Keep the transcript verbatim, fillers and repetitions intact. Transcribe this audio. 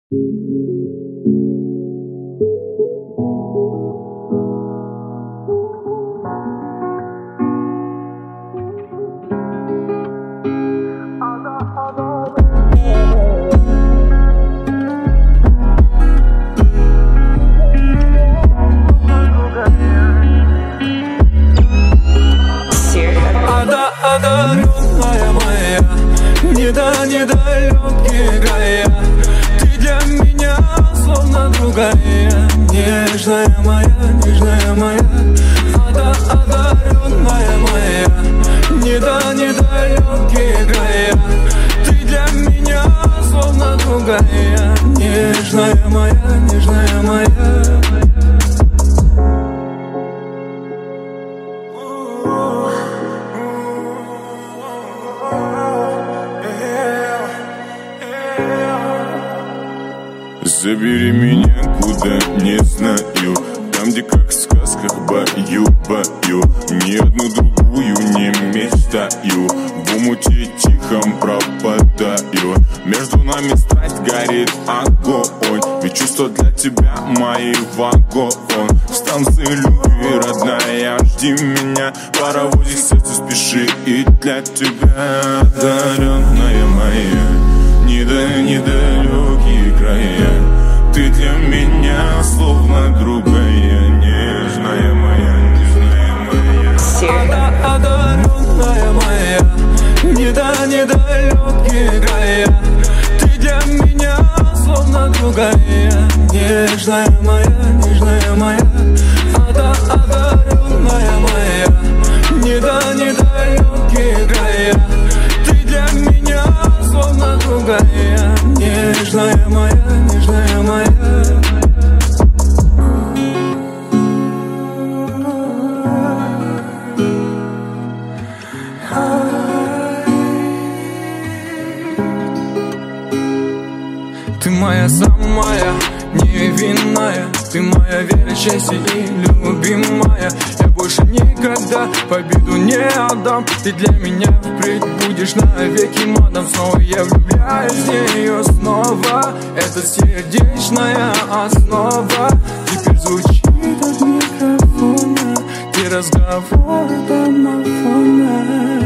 Одаренная моя, не до недалекие края. Ты для меня словно другая, нежная моя, нежная моя. Ада, одаренная моя, не до недалекие края. Ты для меня словно другая, нежная моя, нежная моя. Забери меня куда не знаю, там, где как в сказках бою, бою. Ни одну другую не мечтаю, в омуте тихом пропадаю. Между нами страсть горит огонь, ведь чувства для тебя мои вагон. В станции любви, родная, жди меня, паровозик сердце спешит для тебя. Одаренная моя, не до недалекие края. Ты для меня словно другая, нежная моя, нежная моя. Ада, одаренная моя, не до недалекие края. Ты для меня словно другая, нежная моя, нежная моя. Ада, одаренная моя, не до недалекие края. Ты для меня словно другая, нежная моя, нежная моя. Ты моя самая невинная, ты моя верящая и любимая. Я больше никогда победу не отдам. Ты для меня впредь будешь навеки мадам. Снова я влюбляюсь в нее снова. Это сердечная основа. Теперь звучит от микрофона, ты разговор домофона.